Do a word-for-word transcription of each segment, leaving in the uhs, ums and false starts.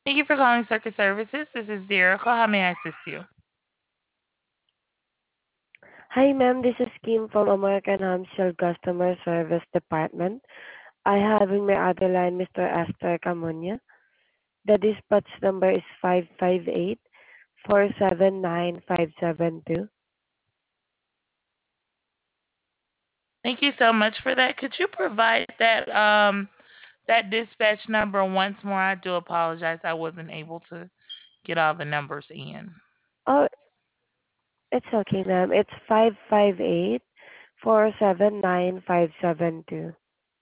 Thank you for calling Circus Services. This is Jericho. How may I assist you? Hi, ma'am. This is Kim from American Home Shield Customer Service Department. I have in my other line Mister Esther Camunya. The dispatch number is five five eight four seven nine five seven two. Thank you so much for that. Could you provide that um that dispatch number once more? I do apologize. I wasn't able to get all the numbers in. Oh, it's okay, ma'am. It's five five eight four seven nine five seven two.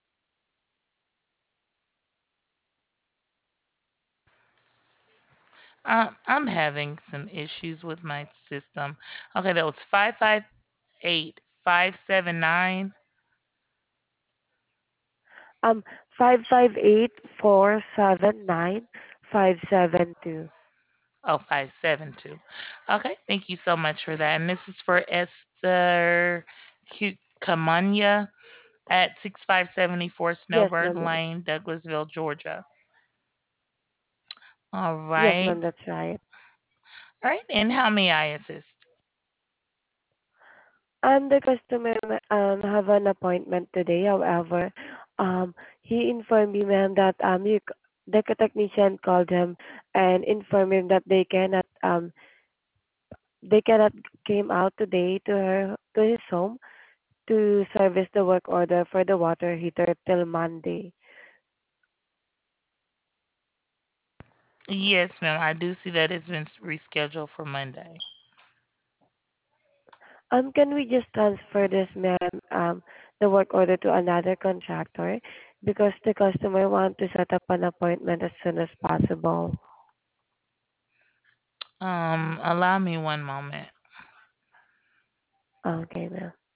Um, I'm having some issues with my system. Okay, that was five five eight five seven nine. Um, five five eight four seven nine five seven two. Oh, five seven two. Okay, thank you so much for that. And this is for Esther Q- Kamanya at sixty-five seventy-four Yes, Snowbird ma'am. Lane, Douglasville, Georgia. All Yes, right. ma'am. That's right. All right. And how may I assist? Um, the customer um have an appointment today. However, um, he informed me, ma'am, that um you, c- the technician called him and informed him that they cannot um they cannot came out today to her to his home to service the work order for the water heater till Monday. Yes, ma'am. I do see that it's been s- rescheduled for Monday. Um, can we just transfer this, ma'am, um, the work order to another contractor because the customer want to set up an appointment as soon as possible. Um, allow me one moment. Okay, ma'am.